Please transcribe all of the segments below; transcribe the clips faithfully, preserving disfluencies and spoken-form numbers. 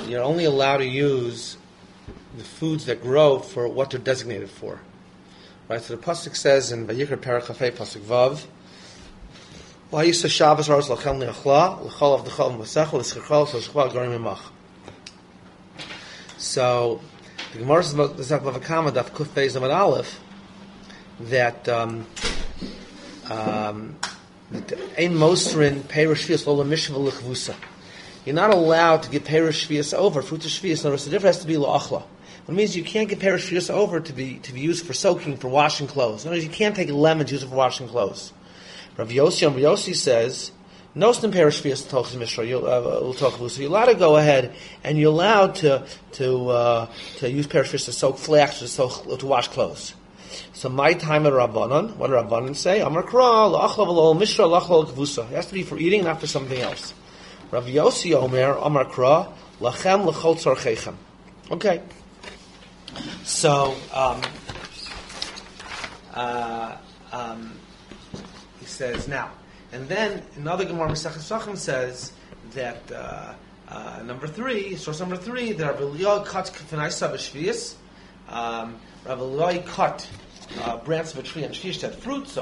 you're only allowed to use the foods that grow for what they're designated for. Right? So the pasuk says in Vayikra Perek Chafei pasuk Vav, Vayisa Shabbos Aros Lachem Liachla L'chol Avdechol Masechel L'Schechol L'Schechol Gorim Mimach. So the Gemara says about the Zakh Lavakama Daf Kuf Beis Amud Aleph that um, um, Ein Mosrin Perush Shvius Lo Lemishva L'Chvusa. You're not allowed to give Perush Shvius over, fruit of Shvius. In other words, the difference has to be L'Achla. It means you can't get Perush Shvius over to be to be used for soaking, for washing clothes. In other words, you can't take lemons use it for washing clothes. Rav Yossi, Rav Yossi says, no stem Perush Shvius L'Toch Mishra. You're allowed to go ahead and you're allowed to to uh, to use Perush Shvius to soak flax, to soak, to wash clothes. So my time at Rabbanan, what do Rabbanan say? Amar Kra L'Achla V'Lo Mishra L'Achla L'Kvusa. It has to be for eating, not for something else. Rav Yossi Omer Amar Kra Lachem L'Chol Tzorcheichem. Okay. So, um, uh, um, he says now, and then another Gemara Masechet Sachem says that uh, uh, number three, source number three, that Rav Eliyah cut K'fenai B'Shvius. Um, Rav Eliyah cut uh, branches of a tree and Shvius had fruit. So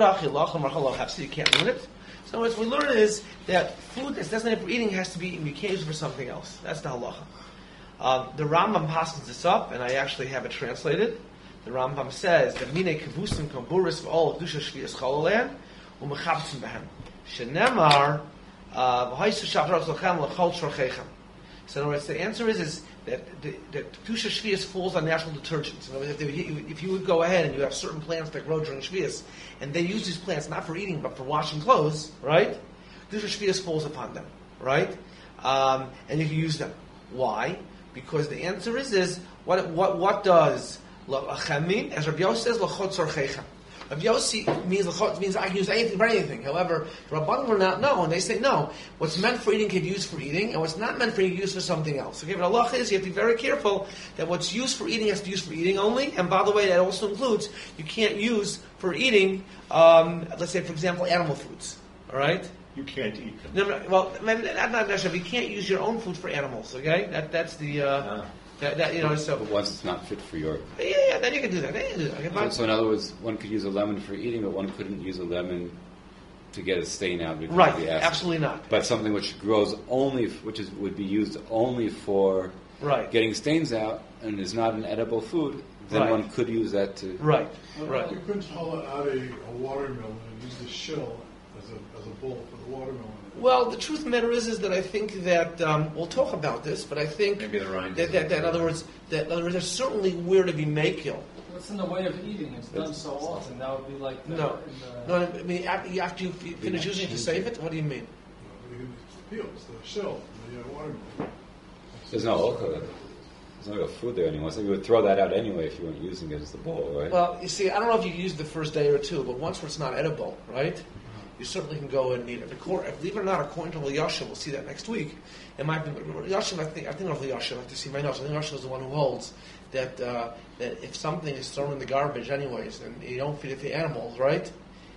you can't ruin it. So what we learn is that food that's designated for eating has to be eaten. You can't use it for something else. That's the halacha. Um, the Rambam passes this up, and I actually have it translated. The Rambam says that Mine Kevusim Kamburis V'Ol Dusha Shvius Chololan U'Mechabtzim Behem Shenemar V'Haisu Shavrot Lachem L'Chol Shorcheichem. So in other words, the answer is is that that Dusha Shvius falls on natural detergents. In other words, if, you, if you would go ahead and you have certain plants that grow during Shvius, and they use these plants not for eating but for washing clothes, right? Dusha Shvius falls upon them, right? Um, and you can use them. Why? Because the answer is, is what what what does la'achem mean? As Rabbi Yossi says, l'chot tzorcheichem. Rabbi Yossi means l'chot means I can use anything for anything. However, the Rabbanim will not know, and they say no. What's meant for eating can be used for eating, and what's not meant for eating can be used for something else. Okay, but Allah is you have to be very careful that what's used for eating has to be used for eating only. And by the way, that also includes you can't use for eating. Um, let's say, for example, animal foods. All right. You can't eat them. No, no, well, maybe not necessarily. You can't use your own food for animals. Okay, that that's the uh, uh, that, that you know. So, but once it's not fit for your yeah, yeah, then you can do that. Then you can do that. Okay, so, so in other words, one could use a lemon for eating, but one couldn't use a lemon to get a stain out because right, of the acid. Absolutely not. But something which grows only, which is would be used only for right. getting stains out, and is not an edible food, then right. one could use that to right, uh, right. You couldn't hollow out a, a watermelon and use the shell as a as a bowl for the watermelon. Well, the truth of the matter is, is that I think that um, we'll talk about this, but I think maybe the rind that, that, that in other words, that in other words, there's certainly where to be makil. It's in the way of eating. It's done so often. That would be like the, no, in the, no. I mean, after, after you finish using it to save it, what do you mean? The peels, the shell, the uh, watermelon. There's no okra. There's no real food there anymore. So you would throw that out anyway if you weren't using it as the bowl, right? Well, you see, I don't know if you can use it the first day or two, but once it's not edible, right? You certainly can go and eat it. Believe it or not, according to Yashin, we'll see that next week. It might be Yashin. I think I think of Yashin. I have to see my notes. I think Yashin is the one who holds that uh, that if something is thrown in the garbage, anyways, and you don't feed it to animals, right?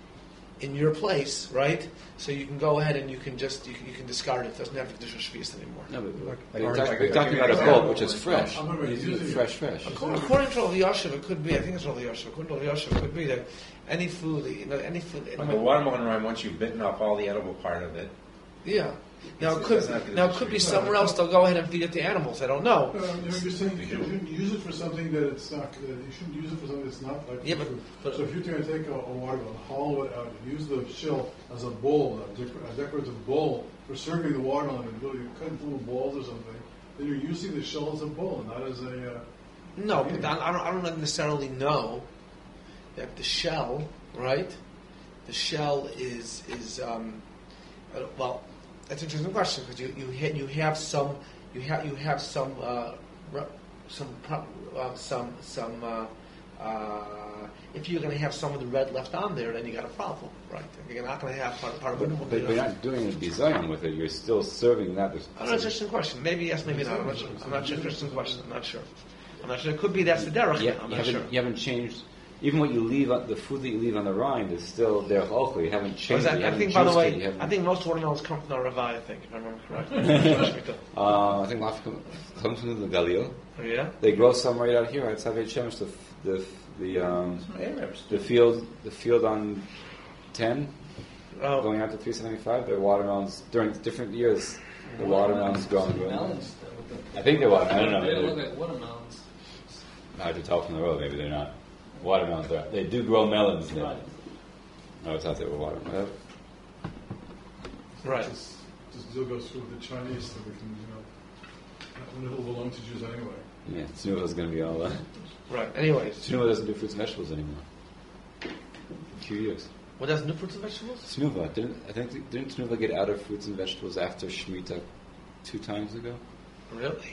In your place, right? So you can go ahead and you can just you can, you can discard it. It doesn't have to do shvius anymore. No, but like, we're, like, talking, like, we're talking like, about a bowl which is fresh. I'm not Using it fresh, fresh. According, according to Rav Yashiv, it could be. I think it's Rav Yashiv. According to Rav Yashiv, it could be that any food, you know, any food. Like the watermelon rind, once you've bitten off all the edible part of it. Yeah. Now it it could now it could be somewhere else. They'll go ahead and feed it to animals. I don't know. No, you're saying you shouldn't use it for something that it's not. That you shouldn't use it for something that's not like Yeah, but, food. but So if you're going to take a, a watermelon, hollow it out, and use the shell as a bowl, a, decor- a decorative bowl for serving the watermelon, and you're cutting little balls or something, then you're using the shell as a bowl, not as a. Uh, no, but I don't. I don't necessarily know that the shell, right? The shell is is um, uh, well. That's an interesting question because you you ha- you have some you have you have some uh, re- some pro- uh, some some uh, uh, if you're going to have some of the red left on there, then you got a problem, right? You're not going to have part, part of it. But you're not doing a design with it. You're still serving that. I don't know. It's an interesting question. Maybe yes, maybe not. I'm not sure. I'm not sure. Interesting question. I'm not sure. I'm not sure. It could be that's the derech. Yeah, I'm you not haven't sure. you haven't changed even what you leave, on, the food that you leave on the rind is still derech ochel. You haven't changed I, it. You I haven't think, by the juiced it, way, you haven't- I think most watermelons come from the Ravai, I think, if I remember correctly. Uh, I think Laf comes from the Galil. Oh, yeah? They grow some right out here. It's Havei Shemesh, the the the um, Some Arabs. the field the field on ten Oh, going out to three seventy five. They're watermelons during different years. The watermelons grow and grow. Melons. though, with the- I think they're watermelons. I don't know. They They're- look like watermelons. Hard to tell from the road. Maybe they're not watermelons. They're, they do grow melons there. Right. I always thought they were watermelons. right. This, this deal goes through with the Chinese, so we can, you know, that one will belong to Jews anyway. Yeah, Tsunuva going to be all. Uh, Right. Anyways, Tsunuva doesn't do fruits and vegetables anymore. In a few years. what does new fruits and vegetables? Tsunuva didn't I think didn't Tsunuva get out of fruits and vegetables after Shemitah two times ago? Really?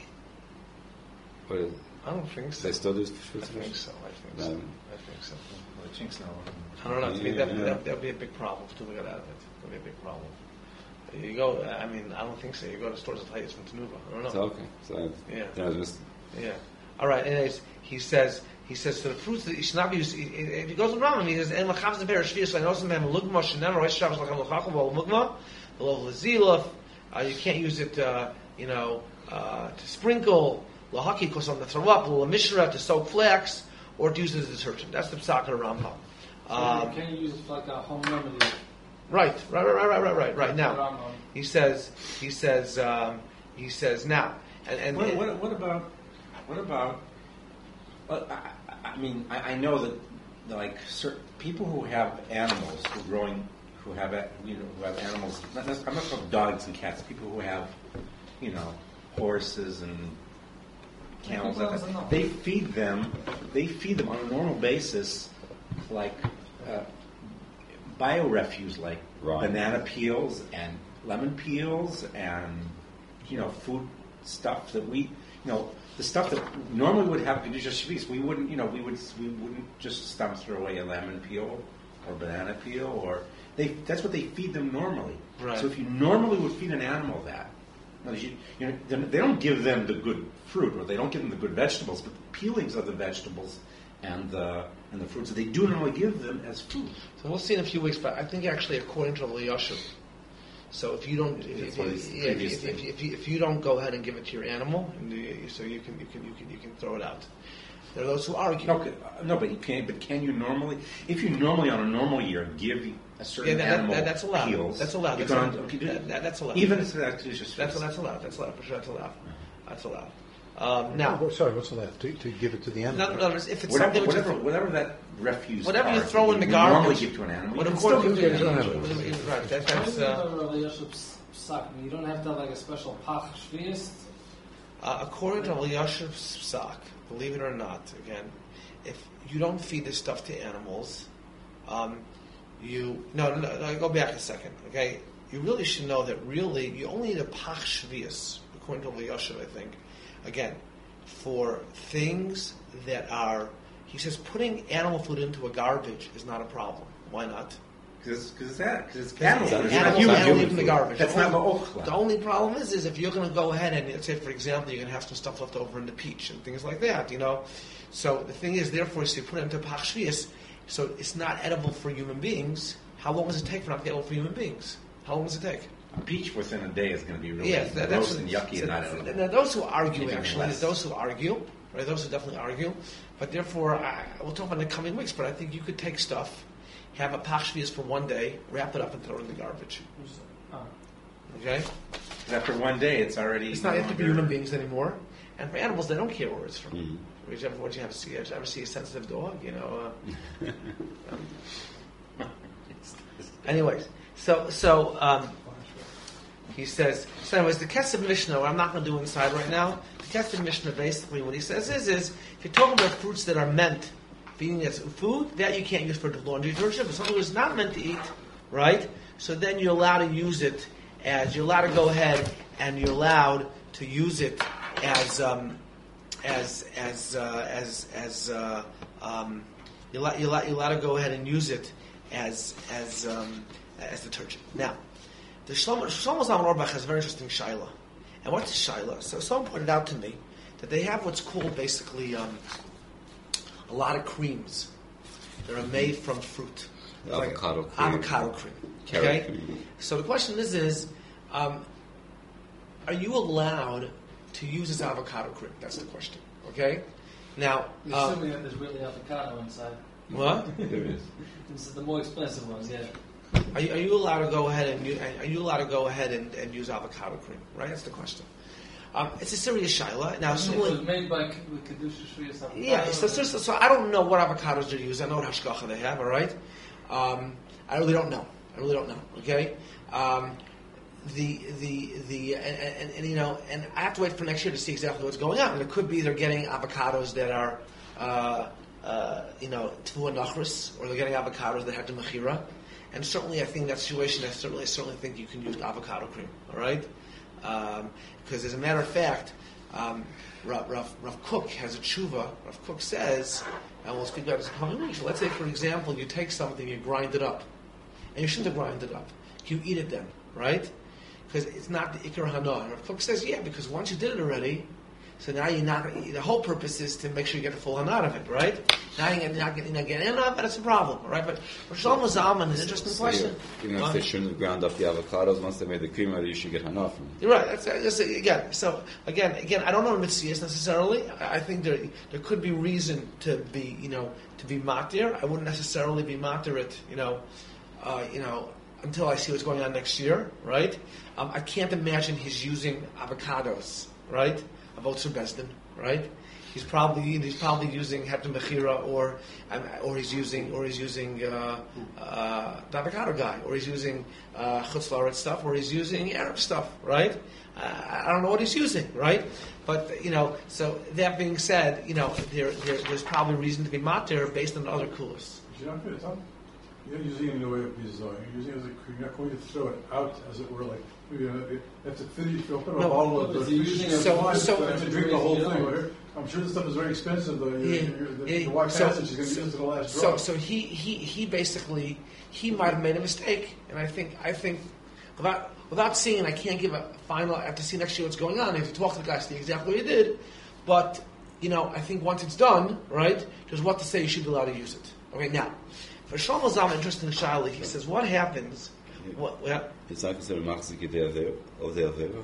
Or is, I don't think so. they still do I fruits and think vegetables? so. I think so. Um, I think so. Well, the chinks now. I don't know. To me, Yeah, that yeah. that that'd be a big problem if we got out of it. That'd be a big problem. You go. I mean, I don't think so. You go to stores and tell you it's from Tanuva. I don't know. So okay. So Yeah. then I was mis- Yeah. All right. Anyways, he says. He says to the fruits that you should not be used. If he goes around, he says, "En lachavs never shvius leinosim hem lugma shenem roish shavas lachem lachachol vol mugma lo lezilaf." You can't use it, uh, you know, uh, to sprinkle lahaki because on the throw up lo mishra to soak flax or to use it as a detergent. That's the psak of the Rambam. So Um, you can't use it like a home remedy. Right, right, right, right, right, right, right, right. Now, Rambam. he says, he says, um, he says now, and, and What, what, what about? What about? Well, I, I mean, I, I know that, like, certain people who have animals, who growing, who have a- you know, who have animals. Not, necess- I'm not talking dogs and cats. People who have, you know, horses and camels. People and don't know. that, they feed them. They feed them on a normal basis, like uh, biorefuse, like Right. banana peels and lemon peels and you know food stuff that we you know the stuff that normally would have Kedusha Shvis. We wouldn't you know we would we wouldn't just stop throw away a lemon peel or banana peel or they that's what they feed them normally. Right. So if you normally would feed an animal that. now, You, you know, then they don't give them the good fruit, or they don't give them the good vegetables, but the peelings of the vegetables and the and the fruits that they do normally give them as food. so we'll see in a few weeks. But I think actually, according to Yashiv, so if you don't, if, That's if, what if, his if, previous if, thing. if, if, you, if you don't go ahead and give it to your animal, and you, so you can you can you can you can throw it out. There are those who argue. No, c- uh, no, but you can't. But can you normally, if you normally on a normal year give a Yeah, certain that, that, animal that, that's allowed. peels, That's allowed. you That's, can- allowed. okay, do- That- that- that's allowed. even if that's just That's that's allowed. That's allowed for sure. That's allowed. That's allowed. Um, now, Oh, sorry, what's that? To, to give it to the in animal? other words, if it's whatever, something which whatever, is, whatever that refuse, whatever you part throw that in the you would normally garbage, give to an animal, what you can according still to give to the an animal. animal. right, that, Why that's is it uh, a Rabbi Yeshuv's psak? You don't have to have like a special pach shvius. uh, according to Elyashiv's psak. Believe it or not, again, if you don't feed this stuff to animals, um, you no, no, no, go back a second, okay? You really should know that really you only need a pach shvius, according to Elyashiv, I think. Again, for things that are, he says, putting animal food into a garbage is not a problem. Why not? Because it's that, because it's Because animal food. It's not animals, human animals food. in the garbage. That's the not only, ma'ochla. the only problem is, is if you're going to go ahead and let's say, for example, you're going to have some stuff left over in the peach and things like that, you know. So the thing is, therefore, so you put it into pachshvius, so it's not edible for human beings. How long does it take for it not to be edible for human beings? How long does it take? A peach within a day is going to be really Yes, that, that's gross and yucky so, and not edible. now, those who argue, Anything actually, less. those who argue, right? Those who definitely argue, but therefore, I, we'll talk about it in the coming weeks. But I think you could take stuff, have a pachshvius for one day, wrap it up, and throw it in the garbage. Oh. Okay. 'Cause after one day, it's already. It's not no have to be longer- human beings anymore. And for animals, they don't care where it's from. Mhm. Would you ever, would you ever see, ever see a sensitive dog? You know. Uh, um, anyways, so so um, he says. So, anyways, the Kesef Mishnah. What I'm not going to do inside right now. The Kesef Mishnah basically what he says is is if you're talking about fruits that are meant for eating as food, that you can't use for laundry detergent. But something that's not meant to eat, right? So then you're allowed to use it as you're allowed to go ahead and you're allowed to use it as um, as as uh, as as uh, um, you're, allowed, you're, allowed, you're allowed to go ahead and use it as as um, as detergent. Now, the Shlomo Shlomo Zalman Auerbach has a very interesting shaila. And what's the shaila? So someone pointed out to me that they have what's called basically um, a lot of creams. that are made from fruit. It's Avocado like cream. avocado cream. Carrot Okay? cream. So the question is, is um, are you allowed to use this avocado cream? That's the question. Okay? Now, You're uh, assuming that there's really avocado inside. what? There is. This is the more expensive ones, yeah. Are you, are you allowed to go ahead and u- are you allowed to go ahead and, and use avocado cream? Right? That's the question. Um, it's a serious shaila. Now, It assuming, was made by K- with Kedusha Shviyas avocado. yeah. So, so, so, so I don't know what avocados they use. I know what hashgacha they have. All right. Um, I really don't know. I really don't know. Okay. Um, the the the and, and, and you know, and I have to wait for next year to see exactly what's going on. And it could be they're getting avocados that are, uh, uh, you know, tefua nachris, or they're getting avocados that have the mechira. And certainly, I think in that situation, I certainly, I certainly think you can use avocado cream. All right, because as a matter of fact, um, Rav, Rav, Rav Kook has a tshuva. Rav Kook says, and we'll speak about this in the coming weeks. Let's say, for example, you take something, you grind it up, and you shouldn't have grinded it up. You eat it then, right? Because it's not the ikar hana. And Rav Kook says, yeah, because once you did it already, so now you're not. The whole purpose is to make sure you get the full hana out of it, right? Now you're not getting not getting enough, but it's a problem, right? But Rosh Hashanah Zalman is an interesting So question. you're- Even if they shouldn't have ground up the avocados, once they made the cream out, you should get hana from it. You're right. That's, that's again. So again, again, I don't know mitzvahs necessarily. I I think there there could be reason to be, you know, to be matir. I wouldn't necessarily be matir it, you know, uh, you know, until I see what's going on next year, right? Um, I can't imagine he's using avocados, right? Avotzer Bezdin, right? He's probably he's probably using Hepton Bechira, or um, or he's using or he's using uh, uh, the avocado guy, or he's using uh, Chutz La'aretz stuff, or he's using Arab stuff, right? Uh, I don't know what he's using, right? But you know, so that being said, you know, there, there there's probably reason to be matir based on other kulas. You're not going to tell. You're not using it in the way of Bizoy. You're using it as a cream. You're not going to throw it out, as it were, like maybe you, know, you have to finish. You'll put a No, bottle of but the you're using it so- wine, so- but you have to drink the whole Yeah. thing. Well, here- I'm sure this stuff is very expensive, though. You're, Yeah, you're, the, yeah, the white so- passage is going to so- use to the last So, drop. so he, he, he basically he might have made a mistake, and I think I think without without seeing, I can't give a final. I have to see next year what's going on. If you talk to the guy, see exactly what he did. But you know, I think once it's done, right, there's what to say. You should be allowed to use it. Okay, now for Shlomo Zalman, interesting Shaila, he says, what happens? What? Yeah, It's not considered machzik of the avera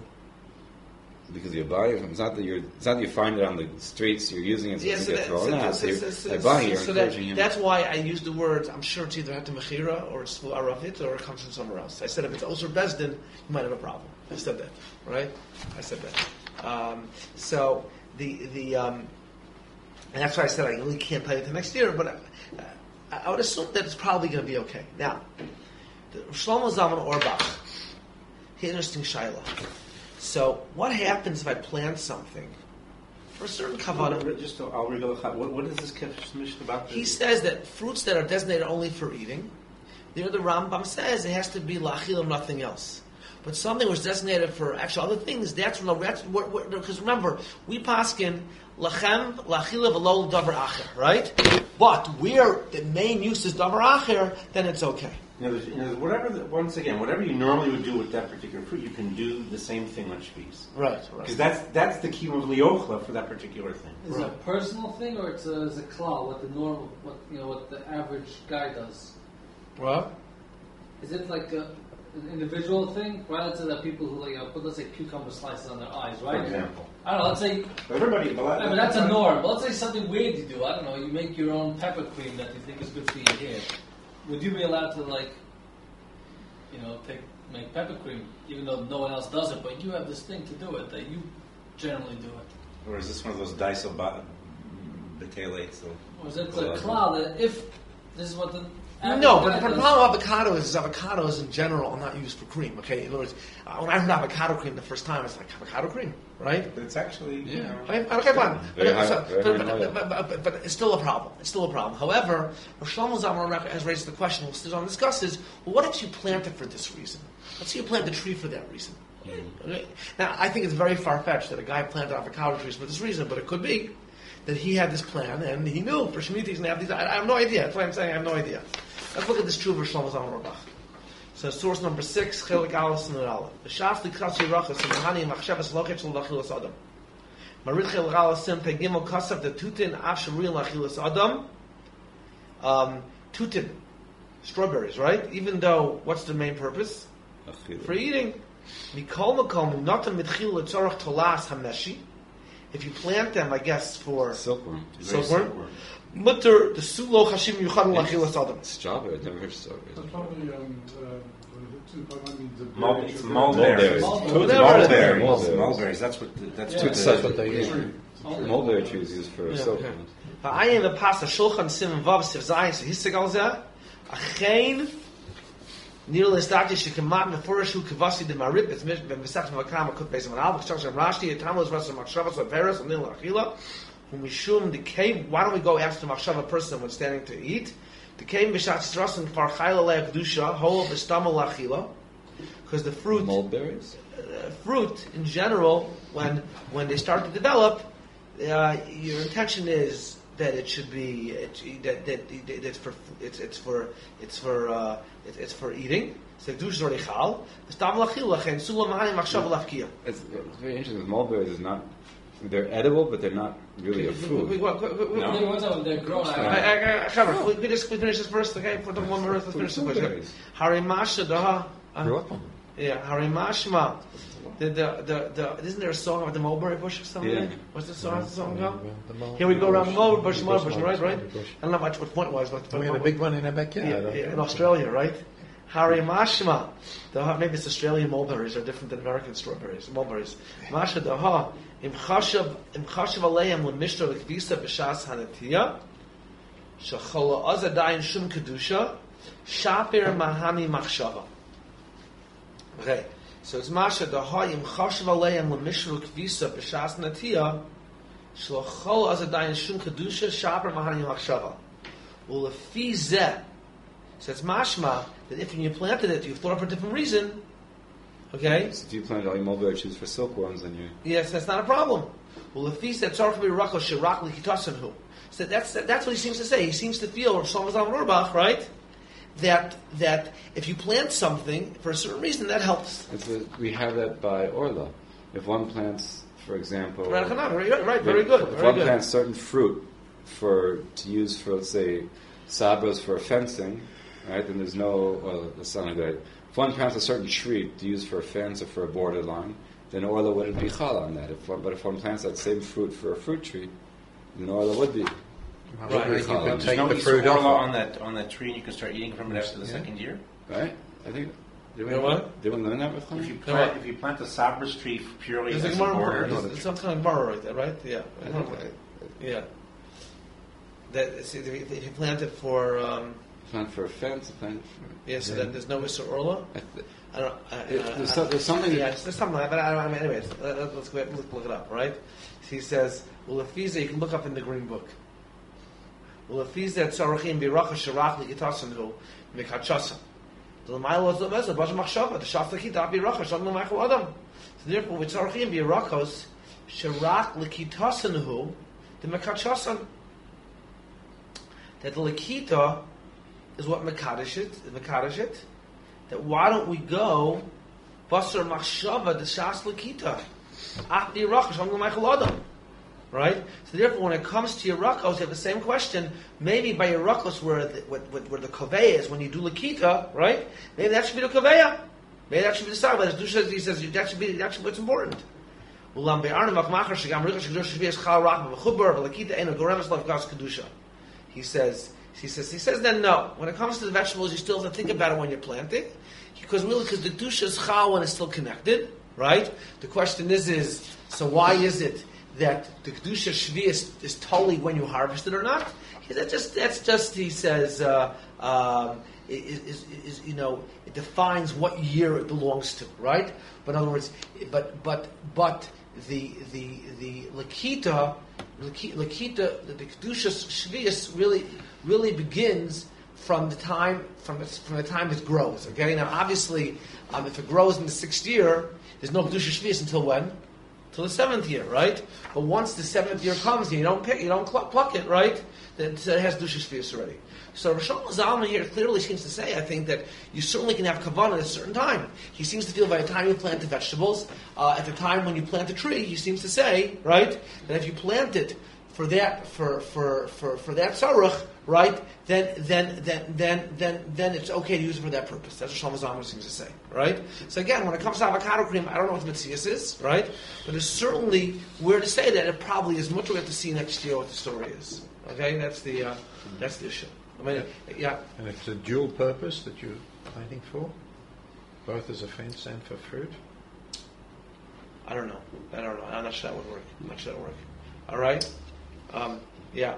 because you're buying it. It's not that you're. It's not that you find it on the streets. You're using it so yeah, it so doesn't get that, thrown so, out. so, So so, you're so, by buying, you're so that, encouraging him. that's why I use the words. I'm sure it's either at the mechira or it's aravit or it comes from somewhere else. I said if it's Oser Bezdin, you might have a problem. I said that, right? I said that. Um, so the the um, and that's why I said I really can't tell you the next year, but uh, I, I would assume that it's probably going to be okay. Now, the Shlomo Zalman Auerbach, he interesting shaila. So, what happens if I plant something for a certain kavanah? Just to, I'll reveal what, what is this Mishnah about? He says that fruits that are designated only for eating, there the Rambam says it has to be lachil and nothing else. But something was designated for actual other things, that's that's because remember, we paskin lachem lachila v'lo davar acher, right? But where the main use is davar acher, then it's okay. You know, you know, whatever. The, once again, whatever you normally would do with that particular fruit, you can do the same thing on shvis. Right, Because right. that's that's the key of liochla for that particular thing. Is it a personal thing or it's a, it's a klal, what the normal, what you know, what the average guy does? What? Is it like a, an individual thing? Right, let's say that people who like, you know, put let's say cucumber slices on their eyes, right? For example, I don't know. Let's say, everybody. But I mean, that's a norm. But let's say something weird you do. I don't know. You make your own pepper cream that you think is good for your hair. Would you be allowed to like, you know, take make pepper cream, even though no one else does it, but you have this thing to do it that you generally do it? Or is this one of those dice of betalates? Or is it Well, a klal that if this is what the average No, guy but the does- problem with avocado is, is avocados in general are not used for cream. Okay, in other words, uh, when I heard avocado cream the first time, it's like avocado cream, right? But it's actually, you Yeah. know, Okay, okay, fine. Very But, high- so- very but, high but, oil. but, but, but, but it's still a problem. It's still a problem. However, Rosh Shlomo Zalman has raised the question, we'll still discuss is, well, what if you plant it for this reason? Let's say you plant the tree for that reason. Okay? Now, I think it's very far-fetched that a guy planted avocado trees for this reason, but it could be that he had this plan and he knew for Shemitah he's going to have these. I, I have no idea. That's why I'm saying I have no idea. Let's look at this true Rosh Shlomo Zalman Auerbach. So source number six, Chelik Aleph and Aleph. The Shas Likras Yerachas and Hani Machshavas Lochet Shel Lachilas Adam. Marid Chelik Aleph Sim Tegimel Kasav the Tutin Af Shemri Lachilas Adam. um, tutin, strawberries, right? Even though, what's the main purpose? Achila. For eating. Mikol makom notam mitchil letzorach tolas hameshi. If you plant them, I guess, for Silkworm. silkworm, mutter the sulo chashim yuchad lachilas adam. Strawberry. I've never heard of strawberries. That's probably, um, uh, I mean, the Mul- berry- it's the mulberries. Mulberries. Mulberries. Mulberries. Mulberries. That's what. The, that's Yeah. what. That's The, what they use. Tree. Mulberry trees used for Yeah, silkworm. Va'ayin the pasta shulchan simon vav sif zayin so hisagal zeh achein nir l'estati shekamat mefurish hu kavasi de marib it's mish ben v'sach v'akam akut beis man al v'chshach shem rashti etam los rasam machshava so peres and nil achila hu mishum the cave. Why don't we go after machshava person when standing to eat? The cave b'shat strassen par chayla le kedusha hol b'stamal achila because the fruit Mulberries? uh, fruit in general when when they start to develop. Uh, your intention is that it should be it, that, that, that it's for it's it's for it's for uh, it, it's for eating. So dush already chal. It's, it's very interesting. Mulberries is not. They're edible, but they're not really a food. I think one time they're grown. I, I, I, we, we just we finish this first, okay? Put them one more. Let's finish the question. Harimasha daha. Grew up on them. Yeah, Harimashma. The, the, the, the, isn't there a song about the mulberry bush or something? Yeah. What's the song? How's the song go? The mul- Here we go around mulberry bush, mulberry bush, right? Right? Mulberry bush. I don't know much what the point was, but We have a big one in our backyard. yeah, yeah, in Australia, right? Harimashma. The maybe it's Australian mulberries are different than American strawberries, mulberries. Masha daha im chashav im chashav aleim lemishter lekvisa b'shas hanatiya shachol azadayin shum kedusha shapir mahani machshava. Okay, so it's Masha daha im chashav aleim lemishter lekvisa b'shas hanatiya shachol azadayin shum kedusha shapir mahani machshava. Ulefi zeh. So it's mashma that if you planted it, you thought for a different reason. Okay? So if you planted all your mulberry trees for silkworms, then you Yes, that's not a problem. Well, if he said, "Tzarich b'rachos shirak likitasanhu," so that's that's what he seems to say. He seems to feel, or Shlomo Zalman Auerbach, right? That that if you plant something for a certain reason, that helps. It's a, we have that by Orla. If one plants, for example, Right, right, right, very good. If Very one good. plants certain fruit for to use for, let's say, sabras for fencing, right? Then there's no. Well, that's not good. If one plants a certain tree to use for a fence or for a borderline, then Orla wouldn't be chal on that. If one, but if one plants that same fruit for a fruit tree, then Orla would be. Right, would be you chal can on take it. no the use fruit orla off. on that on that tree, and you can start eating from it after the Yeah. second year. Right? I think. Did we, You know what? Did we learn that with If Chaim? you No, plant what? if you plant a sabras tree purely There's as a a Gemara, border, there's, there's some kind of Gemara right there, right? Yeah. I think I- Yeah. That see, if you if you plant it for um, Plant for a fence, a plant for. yeah, so then there's no Isser Orla. I th- I don't. I, It- I, there's I- some- there's something- Yeah, there's something like that. But I, I mean, anyways, let, let- let's go ahead and look, look it up, right? He says, "Well, Lefiza, you can look up in the Green Book. Well, Lefiza tzarachim biracha sharach likitasanhu mikachasa. The Lamaila is the Mesa Bash Machshava. The Shafta Kita biracha shalom l'machal adam. So therefore, with tzarachim birachos sharach likitasanhu the mikachasan. That the likita is what mekadesh it, is mekadesh it. That why don't we go basar machshava the shas lakita, ach biracha shalom l'machal adam. Right? So therefore, when it comes to Yerakos, you have the same question. Maybe by Yerakos, where the, where, where the Kaveya is, when you do Lakita, right? Maybe that should be the Kaveya. Maybe that should be the side. But he says that should be that's what's important. He says, he says, he says. Then no. When it comes to the vegetables, you still have to think about it when you're planting, because really, because the dusha is chal when it's still connected, right? The question is, is so why is it that the kedusha shvi is, is totally when you harvest it or not? That just that's just he says uh, um, is, is, is you know it defines what year it belongs to, right? But in other words, but but but the the the lakita lakita the, the kedusha shvi really really begins from the time from the, from the time it grows. Okay, now obviously um, if it grows in the sixth year, there's no kedusha shvi until when? Till the seventh year, right? But once the seventh year comes, and you don't pick, you don't pluck, pluck it, right? Then it has dushas fius already. So Rosh Zalman here clearly seems to say, I think, that you certainly can have kavanah at a certain time. He seems to feel by the time you plant the vegetables, uh, at the time when you plant the tree, he seems to say, right, that if you plant it for that for for for, for that tzarech, right? Then then then then then then it's okay to use it for that purpose. That's what Shlomo Zalman seems to say, right? So again, when it comes to avocado cream, I don't know what the Metzias is, right? But it's certainly where to say that it probably is much. We have to see next year what the story is. Okay, that's the uh, that's the issue. I mean, yeah. And it's a dual purpose that you're planting for, both as a fence and for fruit. I don't know. I don't know. I'm not sure that would work. I'm not sure that would work. All right. Um, yeah.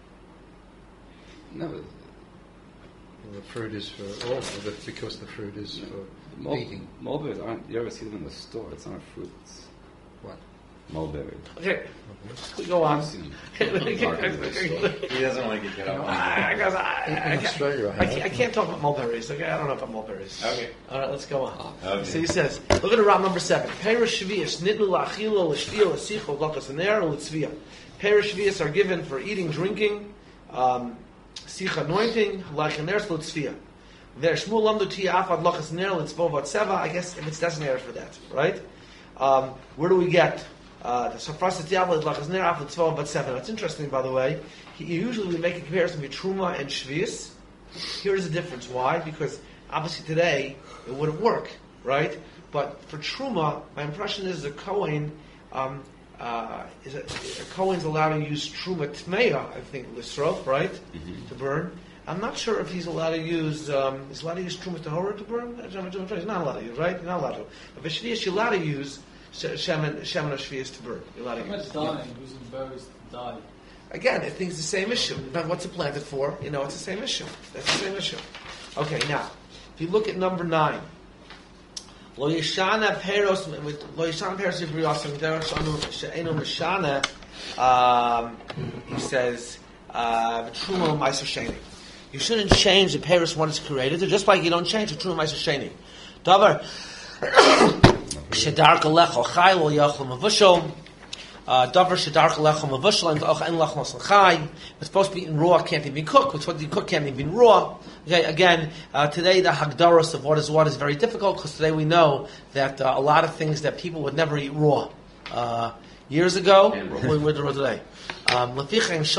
No, Well, the fruit is for all, or the, because the fruit is for mul- eating. mulberries aren't. You ever see them in the store? It's not a fruit. It's What? mulberry. Okay. We go on. I've seen them. I, He doesn't want to get cut off. I, guess I, In, I, in can't, Australia, I I, have. can't, I can't talk about mulberries. Okay, I don't know about mulberries. Okay. All right, let's go on. Okay. So he says, look at the round number seven. Perish shvius nitnu la'achilo l'shvia l'sicho l'chas aner l'tzvia. Perish shvius are given for eating, drinking, um, sich anointing, l'chaner l'tzvia. There Shmuel lamdu tia afad l'chas aner l'tzvo v'atzeva. I guess if it's designated for that, right? Um, where do we get? Uh, the Safras Diablo l'chas aner afad l'tzvo v'atzeva. That's interesting, by the way. He, usually we make a comparison between Truma and Shvius. Here's the difference. Why? Because obviously today it wouldn't work, right? But for Truma, my impression is the Kohen um, uh, is a, a Kohen's allowed to use Truma Tmeya, I think, Lisrof, right, Mm-hmm. to burn. I'm not sure if he's allowed to use. Um, he's allowed to use Truma Tahora to burn. He's not allowed to use, right? He's not allowed to. But for Shvius, you're allowed to use Shemin Shemin of Shvius to burn. You're allowed to How use. much dying, using berries to die? Again, I think it's the same issue. But what's it planted for? You know, it's the same issue. That's the same issue. Okay, now, if you look at number nine, Lo Yishana Peros, with Lo Yishana Peros Ibriyasim, She'enu Mishana, um, he says, uh, Truma Meiser Sheni. You shouldn't change the Peros when it's created, just like you don't change the Truma Meiser Sheni. Davar, Shedar Kalecho Chai Lo Yachol Mavushol, Davar shedar lechem avushal and och en lechem chai. It's supposed to be eaten raw, can't even be cooked. What's what you cook can't even be raw. Okay, again, uh, today the hagdaros of what is what is very difficult because today we know that uh, a lot of things that people would never eat raw. Uh, years ago, we would raw today. Um, the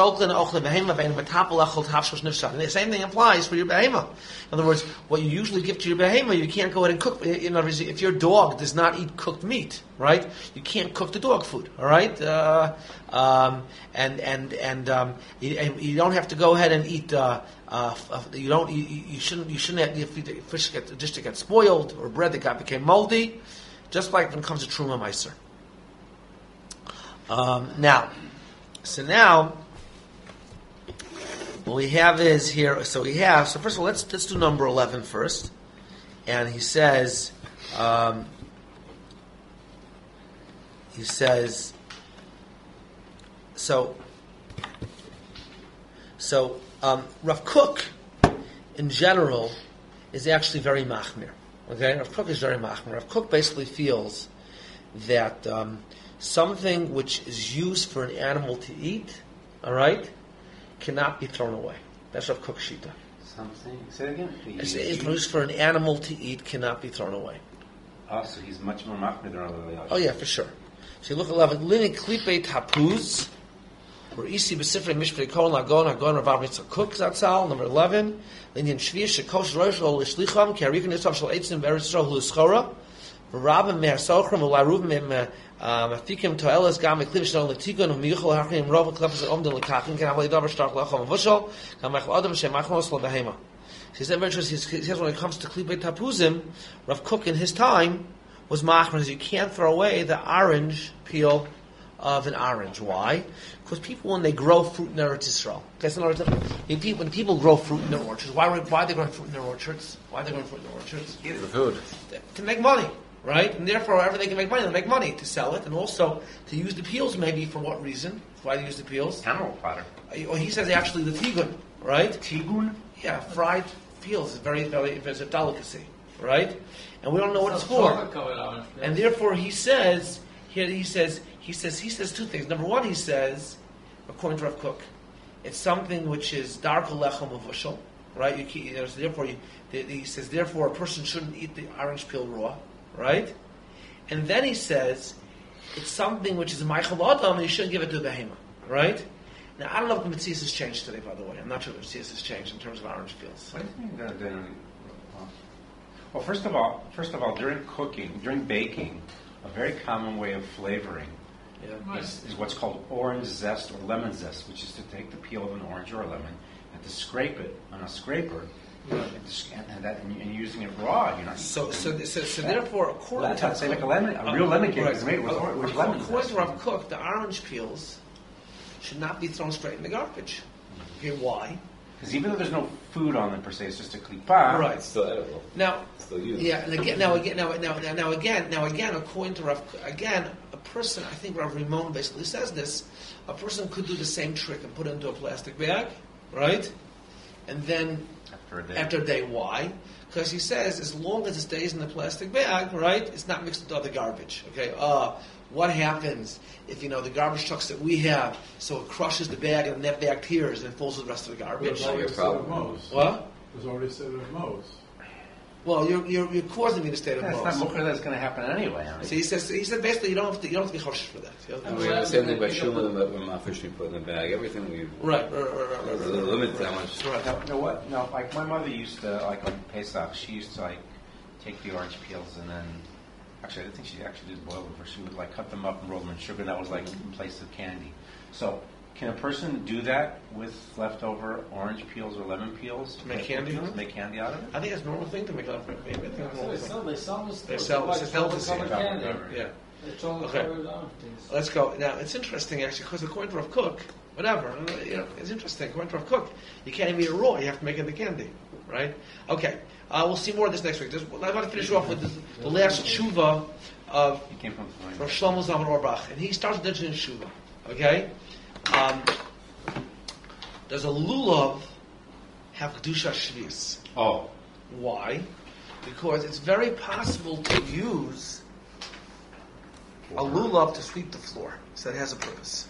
same thing applies for your behema. In other words, what you usually give to your behema, you can't go ahead and cook. In other words, if your dog does not eat cooked meat, right, you can't cook the dog food. All right, uh, um, and and and um, you, and you don't have to go ahead and eat. Uh, uh, you don't. You, you shouldn't. You shouldn't have if the fish get the dish that got spoiled or bread that got became moldy. Just like when it comes to truma meiser. Um, now. So now, what we have is here. So we have. So first of all, let's let's do number eleven first. And he says, um, he says, so, so um, Rav Kook, in general, is actually very machmir. Okay, Rav Kook is very machmir. Rav Kook basically feels that. Um, Something which is used for an animal to eat, all right, cannot be thrown away. That's Rav Kook's shita. Something. Say it again. It's, it's used for an animal to eat cannot be thrown away. Oh, so he's much more machmir than Rav Oh yeah, for sure. So you look at eleven. Lini klipe tapuz, or isi b'sifrei mishpei kol nagon nagon Rav Mitzvah Kook zatzal. Number eleven. Linyan shvius shekosh rosh ol l'shlicham k'arikon yitzam shel eitzim beretz yisrael l'schora. V'rabim me'ar sochrim v'laruvim me'ar Mafikim toelas gam eklivish no letigon of miyuchol hachim rov klefes omden lekachin can have a davar stark lachom avushal kam mech adam shem machnos lo behema. He said very interesting. He says when it comes to klipei tapuzim, Rav Kook in his time was machmir. You can't throw away the orange peel of an orange. Why? Because people when they grow fruit in Eretz Yisrael, okay, so when people grow fruit in their orchards, why why are they growing fruit in their orchards? Why are they growing fruit in their orchards? For food. To make money. Right? And therefore, wherever they can make money, they make money to sell it, and also to use the peels maybe for what reason? Why do they use the peels? Animal fodder. Well, he says actually the tigun, right? Tigun? Yeah, fried peels is very, very, it's a delicacy, right? And we don't know what it's for. And therefore, he says, here he says, he says, he says two things. Number one, he says, according to Rav Kook, it's something which is dark lechem avushal, right? You can't, therefore, you, he says, therefore, a person shouldn't eat the orange peel raw. Right? And then he says, it's something which is a Michael Adam, and you shouldn't give it to a behemoth. Right? Now, I don't know if the Matthias has changed today, by the way. I'm not sure if the Matthias has changed in terms of orange peels. What do you mean that didn't? Well, first of all, first of all, during cooking, during baking, a very common way of flavoring Yeah. is, is what's called orange zest or lemon zest, which is to take the peel of an orange or a lemon and to scrape it on a scraper, Right. and, to, and, and, that, and, you- and using it raw. You know. So, so, so, so therefore, Well, according that's to how to say like a lemon, a real lemon cake right. is made with, or- with lemon According zest. to Rav Kook, the orange peels should not be thrown straight in the garbage. Okay, why? Because even though there's no food on them per se, it's just a klipa. Right. It's still edible. Now, Still used. yeah, and again, now again, now, now, now, now again, now again, according to Rav, again, a person, I think Rav Rimon basically says this, a person could do the same trick and put it into a plastic bag, right? And then After a day. after a day, why? Because he says as long as it stays in the plastic bag, right, it's not mixed with other garbage. Okay, uh, what happens if, you know, the garbage trucks that we have, so it crushes the bag and that bag tears and it falls with the rest of the garbage? There's already a set problem. of Mo's. What? There's already a set of Mo's. Well, you're, you're, you're causing me to stay at That's most. not mukha that's going to happen anyway. I mean. So he says, he said basically you don't have to, you don't have to be choshesh for that. You know? And we have the same thing by Shuman and the mafish we put in the bag. Everything we Right, right, right, right, right, right. limit that much. Right. No, no, what? No, like my mother used to, like on Pesach, she used to like take the orange peels and then, actually, I didn't think she actually did boil them. First, she would like cut them up and roll them in sugar. That was like in place of candy. So, can a person do that with leftover orange peels or lemon peels? To make candy out of it? Make candy out of it? I think it's a normal thing to make up. Maybe I think it's a normal They thing. sell, they sell this. They sell- like it's a delicacy. chocolate covered Chocolate candy. covered. Yeah. They're chocolate Okay. covered orange peels. Let's go. Now, it's interesting, actually, because according to Rav Cook, whatever, uh, you know, it's interesting. According to Rav Cook, you can't even eat it raw. You have to make it into candy, right? Okay. Uh, we'll see more of this next week. Just, I want to finish off with the, the last tshuva of It came from Rav Shlomo Zalman Auerbach, and he starts with the tshuva. Okay. Um, does a lulav have kedusha shvius? Oh, Why? Because it's very possible to use a lulav to sweep the floor. So that has a purpose.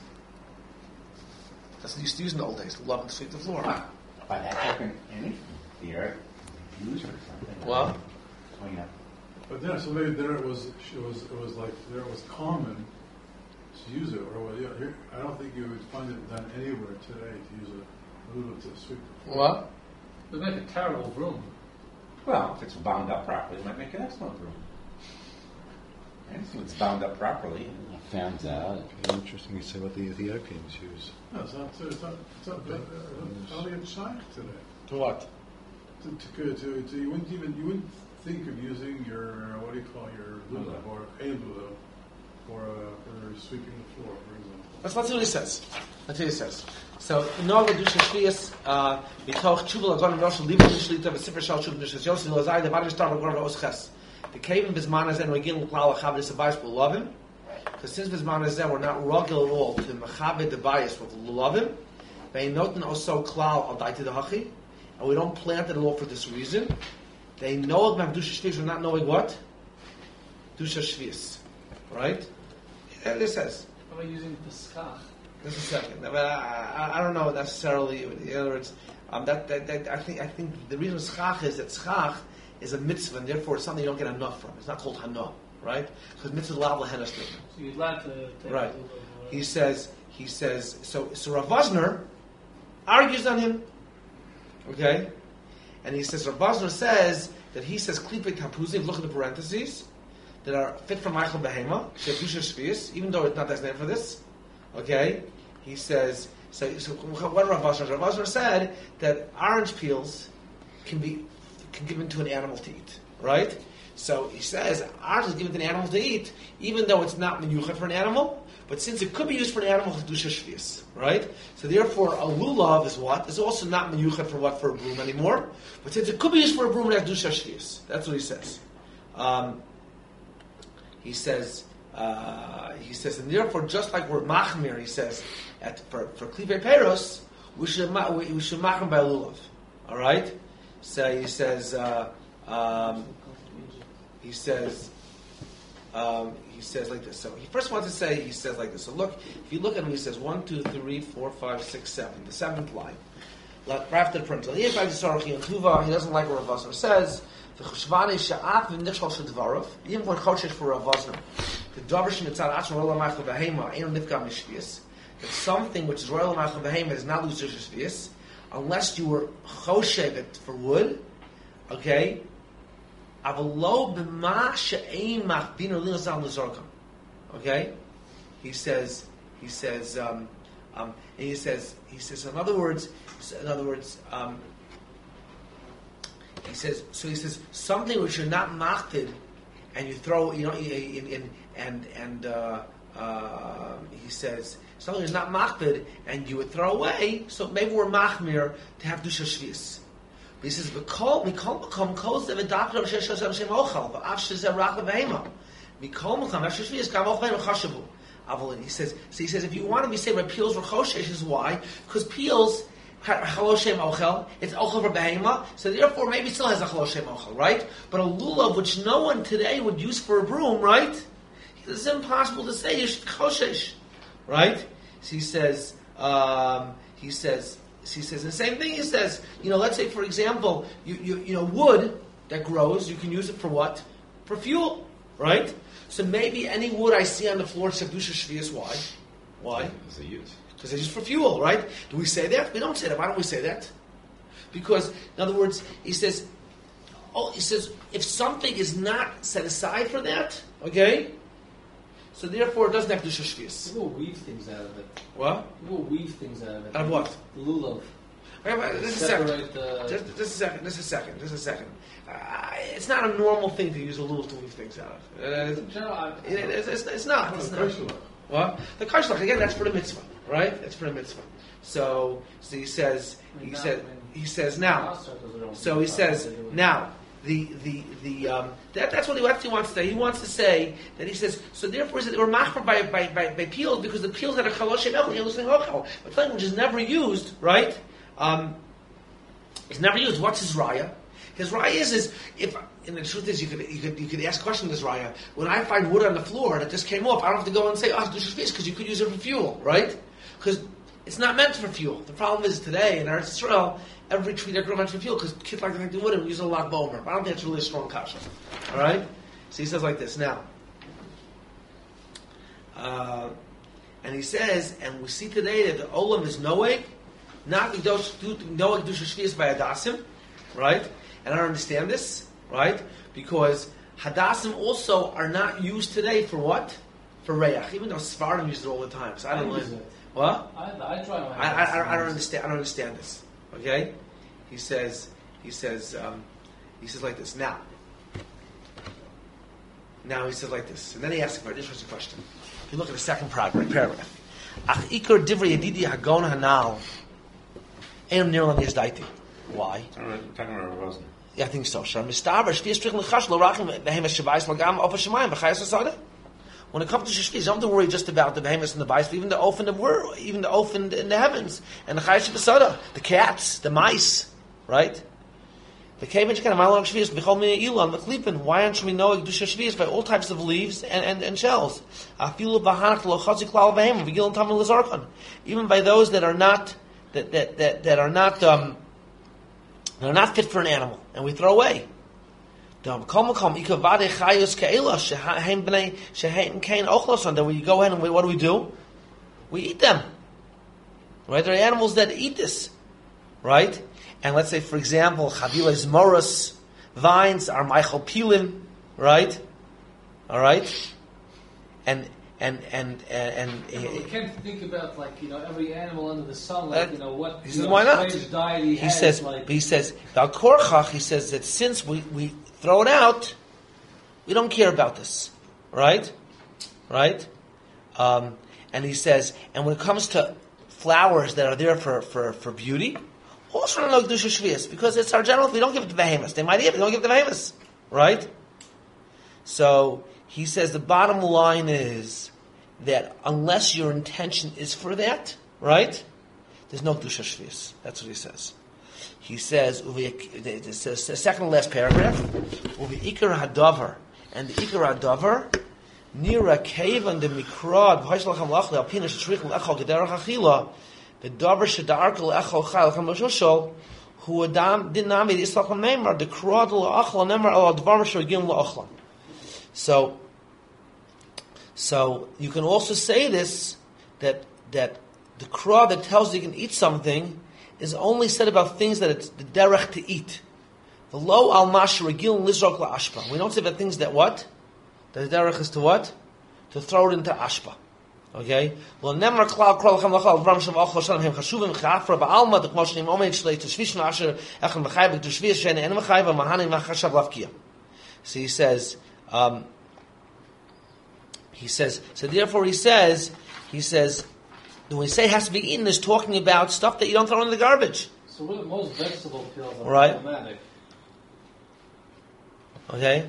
That's what they used to use in the old days, lulav to sweep the floor. by that token, anything here, use or something. Well, Oh yeah. But then, so maybe there it was, it was, it was like, there it was common to use it, or, well, yeah, here, I don't think you would find it done anywhere today to use a lulav to sweep the floor. what? They make a terrible broom. Well, if it's bound up properly, it might make an excellent room. Anything that's bound up properly. Fans out. Very interesting you say what the Ethiopians use. No, it's not, it's not, it's not, uh, how do you Shaykh today? To what? To, to, to, to, you wouldn't even, you wouldn't think of using your, uh, what do you call your lulav, or a lulav, for, uh, for sweeping the floor, for example. Let's, let's see what he says. Let's see what he says. So, no kedusha shvius, uh, mitoch tshuva lagon rosh libun shlita v'sifra shal tshuva nishas yossi lozai the vadim star lagon osches. The kevin bizman hazen regil klal achaved sabayis belovim. Because since bizman hazen we're not rugil at all to machabed the bias with lulavim, they noten also klal al daiti the hachi, and we don't plant it at all for this reason. They know about kedusha shvius, we're not knowing what kedusha shvius, right? And it says. How about using piskach? Just a second. But I, I, I don't know necessarily. In other words, um, that, that, that I think I think the reason schach is that schach is a mitzvah, and therefore it's something you don't get enough from. It's not called hana, right? Because mitzvah lav lehenas statement. So you'd like to take Right. a little bit of, He says. He says. So so Rav Vosner argues on him. Okay, and he says Rav Vosner says that he says klipe tapuzim. Look at the parentheses that are fit for Michael Behema. Shedusha shvius, even though it's not his name for this. Okay, he says. So, so what Rav Vosner? Rav Vosner said that orange peels can be can given to an animal to eat, right? So he says orange is given to an animal to eat, even though it's not menyuchet for an animal. But since it could be used for an animal, kedusha shvius, right? So therefore, a lulav is what? It's also not menyuchet for what for a broom anymore. But since it could be used for a broom, it has kedusha shvius. That's what he says. Um, he says. Uh, he says, and therefore, just like we're machmir, he says, at, for for klivei peros, we should ma- we, we should machmir by lulav. All right. So he says. Uh, um, he says. Um, he says like this. So he first wants to say. He says like this. So look, if you look at him, he says one, two, three, four, five, six, seven. The seventh line. Right after the parental. He doesn't like what Rav Vosner says. The chushvani sha'at v'nichshal shedvarav. Even when choshesh for Rav Vosner. The davar shenitzad achon olam ma'achal v'heima ein nifka mishvius. that something which is royal machal behemoth is not lose shvius unless you were choshev it for wood. Okay. Okay. He says. He says. Um, um, and he says. He says. In other words. In other words. Um, he says. So he says something which you're not machted, and you throw. You know. In, in, and and uh, uh, he says something is not machted, and you would throw away. So maybe we're machmir to have dusha shvius. But he says, "Mikol mikol become koz the doctor of sheshes shem ochal, but af shezeh rach levehema. Mikol mikol af shvius gam ochal chashavu." Avalin. He says, so he says, if you want to be saved by peels for choshesh, is why? Because peels haloshem ochel, it's ochel for behema, so therefore maybe it still has a haloshem ochel, right? But a lulav which no one today would use for a broom, right? It's impossible to say you should choshesh, right? So he says, um, he says. He says the same thing. He says, you know, let's say for example, you, you you know, wood that grows, you can use it for what? For fuel, right? So maybe any wood I see on the floor, Sedusha Shvius, why? Why? Because they use. Because they use for fuel, right? Do we say that? We don't say that. Why don't we say that? Because, in other words, he says, oh, he says, if something is not set aside for that, okay, so therefore it doesn't have Dusha Shvius. People weave things out of it. What? People weave things out of it. Out of what? Lulav. Wait, wait, just a second. Separate the- Just, just a second. Just a second. Just a second. Uh, it's not a normal thing to use a lulav to leave things out of. Uh, it's, In general, I- it- it's, it's, it's not. It's not. Karshalach. What? The karshalach again. That's for the mitzvah, right? That's for the mitzvah. So, so he says. He Now, said. I mean, He says now. House circles are all- So he says now. The the the um, that, that's what he actually wants to say. He wants to say that he says so. Therefore, he said they were machmer by by by, by peels because the peels had a chaloshem el. You're listening ochel. But something which is never used, right? Um, it's never used. What's his raya? His raya is is if. And the truth is, you could you could you could ask questions this raya. When I find wood on the floor that just came off, I don't have to go and say, "Oh, do shvius," because you could use it for fuel, right? Because it's not meant for fuel. The problem is today in Eretz Yisrael, every tree that grows meant for fuel because kids like to think they wood and we use a lot of bomer. But I don't think it's really a strong kasha. All right. So he says like this now. Uh, and he says, and we see today that the olam is noeg, not noeg dusha shvius by hadasim, right? And I don't understand this. Right? Because hadassim also are not used today for what? For reyach. Even though Sfardim use it all the time. So I don't I use know. it. What? I, I try my I, I, I don't understand. I don't understand this. Okay? He says. He says. Um, he says like this. Now. Now he says like this, and then he asks a very interesting question. If you look at the second paragraph, paragraph. Ach ikar divrei yedidi hagon hanal. Einam nirlan yizdaiti. Why? I'm talking about Rosen. Yeah, I think so. When it comes to shvius, you don't have to worry just about the behemoths and the bites, but even the ofen of world, even the ofen in the heavens, and the chayes shebasada, the cats, the mice, right? The cavage kind of malon shvius b'chol minei ilan the klipin. Why aren't we knowing dusha shvius by all types of leaves and, and, and shells? Afilu b'hanach lo chazik klal behem v'gilan tamil lezarkan. Even by those that are not that that that, that are not um, they're not fit for an animal, and we throw away. Then we go ahead and we, what do we do? We eat them. Right? There are animals that eat this. Right? And let's say, for example, chavilas moros, vines are Michael Pilim. Right? All right? And And and and, and Yeah, but we can't think about like you know every animal under the sun, like Uh, you know what he you says, know, why not? strange diet he, he has, says, like he says, Val Korchach, he says that since we, we throw it out, we don't care about this, right? Right? Um, and he says, and when it comes to flowers that are there for, for, for beauty, also don't know Kedusha Shvius, because it's our general, we don't give it to behemoths. They might eat it, we don't give it to behemoths, right? So, he says the bottom line is that unless your intention is for that, right? There's no Kedusha Shvius. That's what he says. He says, it says the second to last paragraph, Uvi Ikar Hadavar, and the Ikar Hadavar, Nira Kavan de Mikrad, V'haishlacham Lachli, Alpina Shrichim Echol Gederach Achila, the Davar Shadarkel Echol Chayl Chamoshol, who Adam Dinami the Islacham Neymar, the Krad La'achla Neymar Al Dvar Shogim La'achla. So, so you can also say this that that the Kra that tells you you can eat something is only said about things that it's the derech to eat. The low al mash regil lizrok la ashpa. We don't say about things that what? That the derech is to what? To throw it into ashpa. Okay? Well, nemar klal kol cham lachal vram shav al choshan hem chashuvim chafra ba'alma the kmoshim omed shlei to shvish asher echem v'chayv to shvish shene en v'chayv mahanim v'chashav lavkia. So he says, um, he says, so therefore he says, he says, when we say it has to be eaten, is talking about stuff that you don't throw in the garbage. So really most vegetable peels are Right. problematic. Okay?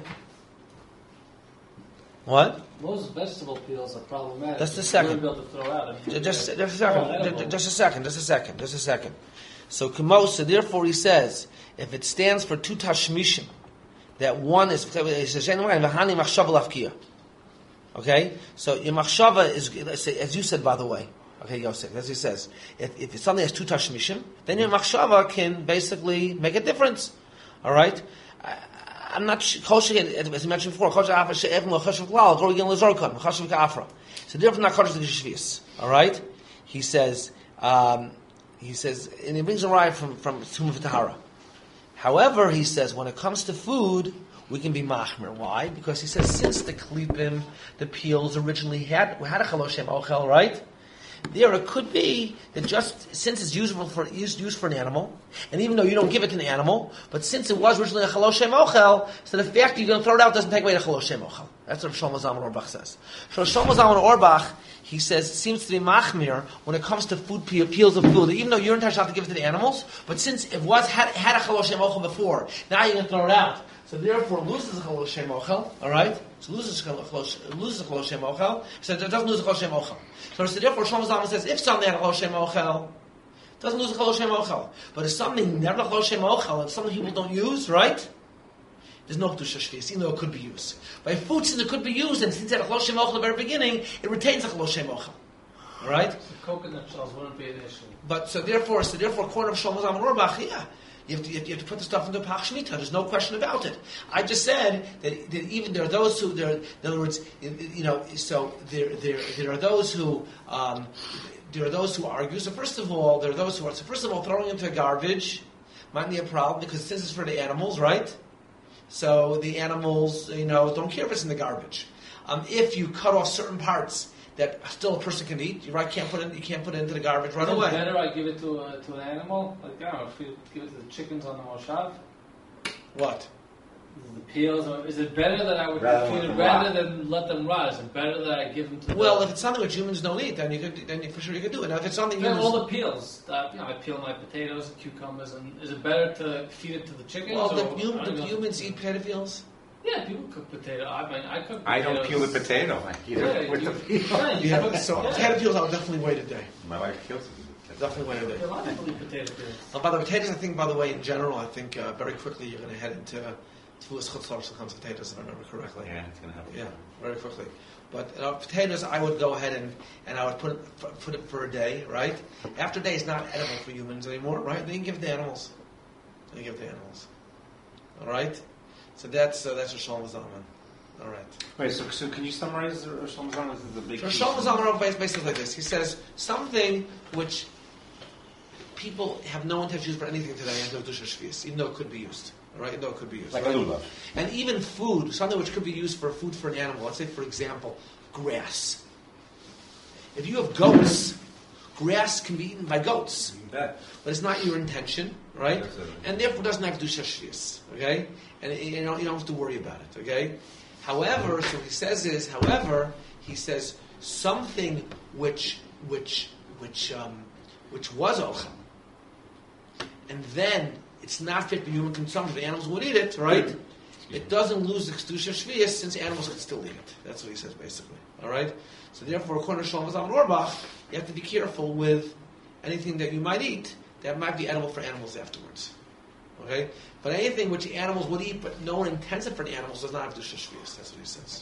What? Most vegetable peels are problematic. That's the You second. wouldn't be able to throw out. I mean, Just, just, they're- just a second. Oh, edible. Just, just a second. Just a second. Just a second. So Kemosa, therefore he says, if it stands for two tashmishim, that one is, it says, V'hani machshava lafkia. Okay? So your machshava is, as you said, by the way, okay, Yosef, as he says, if, if it's something that's two tashmishim, then your machshava can basically make a difference. Alright? I'm not kosher, as I mentioned before, kosher afra she'evim l'choshev klal, gor yigin l'zorkon, l'choshev ka'afra. So therefore not kosher to shvius. Alright? He says, um, he says, and he brings a raya from, from Tumah V'Tahara. However, he says, when it comes to food, we can be machmer. Why? Because he says, since the klipim, the peels originally had, had a chaloshem ochel, right? There it could be that just since it's useful for used, used for an animal, and even though you don't give it to an animal, but since it was originally a chaloshem ochel, so the fact that you're going to throw it out doesn't take away the chaloshem ochel. That's what Shlomo Zalman Auerbach says. So Shlomo Zalman Auerbach, he says, seems to be machmir when it comes to food pe- peels of food. Even though you're entitled to give it to the animals, but since it was had, had a chaloshem ochel before, now you're going to throw it out. So therefore, it loses a chaloshem ochel. All right, so it loses a loses a chaloshem ochel. So it doesn't lose a chaloshem ochel. So, so therefore, Shlomo Zalman says, if something had a chaloshem ochel, it doesn't lose a chaloshem ochel. But if something never a chaloshem ochel, and something people don't use, right? There's no kedusha shvius, even though it could be used. By food, since it could be used, and since it had a chaloshem ochel at the very beginning, it retains a chaloshem ochel. All right. The coconut shells wouldn't be an issue. But so therefore, so therefore, according to Shlomo Zalman Auerbach, yeah. You have, to, you have to put the stuff into a Pach Shemitah. There's no question about it. I just said that, that even there are those who, there, in other words, you know, so there, there, there are those who, um, there are those who argue. So first of all, there are those who are. So first of all, throwing into garbage might be a problem because since it's for the animals, right? So the animals, you know, don't care if it's in the garbage. Um, if you cut off certain parts that still a person can eat, you right can't put it, you can't put it into the garbage right Is it away. better I give it to a, to an animal? Like, I don't know, if you give it to the chickens on the moshav? What? The peels? Or is it better that I would Rather feed let it them rather rot. than let them rot? Is it better that I give them to Well, the... if it's something which humans don't eat, then you could, then you, for sure you could do it. Now, if it's something Yeah, humans, all the peels. Uh, you know, I peel my potatoes and cucumbers, and is it better to feed it to the chickens? well, the, or, hum, I the don't know. humans eat potato peels. Yeah, people cook potato. I mean, I cook potatoes. I don't peel the potato. I eat Yeah, it with you, the peel. yeah, you Yeah, cook- so yeah. potato peels, I would definitely wait a day. My wife kills it. Definitely wait a day. A lot of people eat potato peels. Uh, by the potatoes, I think, by the way, in general, I think uh, very quickly you're going to head into Tfulas Chutzlar when it comes to potatoes, if I remember correctly. Yeah, it's gonna happen. Yeah, very quickly. But uh, potatoes, I would go ahead and, and I would put it, put it for a day, right? After a day, it's not edible for humans anymore, right? Then you can give it to animals. Then you give it to animals. All right? So that's uh, that's Rosh Hashanah. All right. Wait, so, so can you summarize the Rosh Hashanah? This is a big So piece. Rosh Hashanah is basically like this. He says something which people have no intent to use for anything today, and no dusha shvius, even though it could be used. All right, even though it could be used. Like right? a lulav. And even food, something which could be used for food for an animal. Let's say, for example, grass. If you have goats, grass can be eaten by goats, You bet. but it's not your intention, right? That's it. And therefore doesn't have dusha shvius. Okay, and you don't you don't have to worry about it. Okay. However, so what he says is, however, he says something which which which um, which was ochel, and then it's not fit for human consumption. The animals would eat it, right? It doesn't lose its kedusha shvius since animals could still eat it. That's what he says basically. All right. So therefore, according to Shlomo Zalman Auerbach, you have to be careful with anything that you might eat that might be edible for animals afterwards. Okay. But anything which the animals would eat, but no one intends it for the animals, does not have kedusha shvius. That's what he says.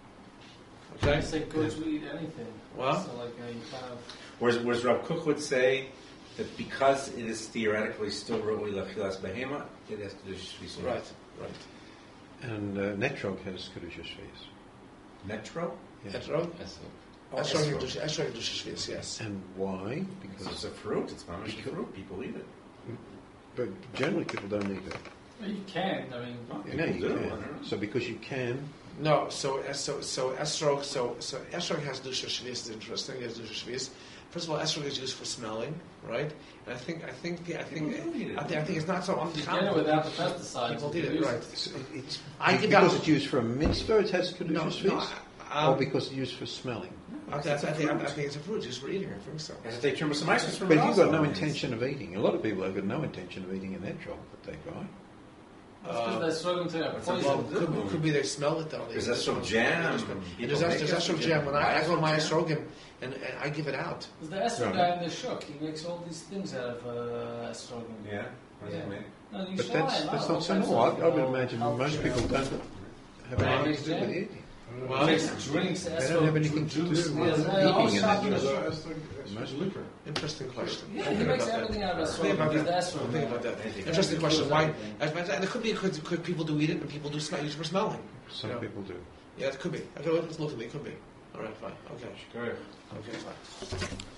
I Okay. say goats will eat anything. What? So like uh, you kind of... Whereas, whereas Rav Kook would say that because it is theoretically still Roi Lachilas Behema, it has to do Shvis. Right. Right. And uh, Netrog has Kedusha Shvius. Metro? Yeah. That's right. Yes, Oh, Esrog esrog. Esrog Shvis, yes. And why? Because Because, it's a fruit. It's mamish a Because- fruit. People eat it. but generally people don't eat it. Well, you can. I mean, Oh, You know, people you do. can. I don't know. So because you can, No, so so so Esrog, so so Esrog has Dusha Shvis. Is interesting. It has Dusha Shvis. First of all, Esrog is used for smelling, right? And I think I think I think People do eat it. I think I think it's not so you get it uncommon. without the pesticides. People you did can it, use right? it's, it's I give because out- it's used for a mitzvah, it has No, kedusha no. shvis, um, or because it's used for smelling. I, think, I, think, I think it's a fruit, just for eating. I think so. As if they turn some ice from But it if you've got also. no intention of eating, a lot of people have got no intention of eating an egg roll that they buy. That's because they're struggling to have What's a poison. Well, Good could, movie. could be they smell it though. They- There's esrog jam. There's People there's make there's esrog esrog jam. jam. When I, I go to my Esrog jam. estrogen and, and I give it out. There's the estrogen Right. guy in the shuk. He makes all these things out of uh, estrogen. Yeah. What does Yeah. it mean? No, you But try that's it. that's Oh, not so that's normal. I, like, I would uh, imagine health most care. people don't have Well, anything makes to do with jam. eating. Well, Makes drinks, They estrogen, don't have anything to do juice. with Yes, eating I always in shop that in the juice. shuk. Esrog Most liquor. Interesting question. Yeah, he makes everything out of Think estrogen. about He's the that. estrogen Think guy. about that. Anything. Interesting question. Why? Everything. As much- And it could be because could people do eat it and people do smell use it for smelling. Some Yeah. people do. Yeah, it could be. Okay, let's look at it. It could be. All right, fine. Okay. Good. Okay, fine.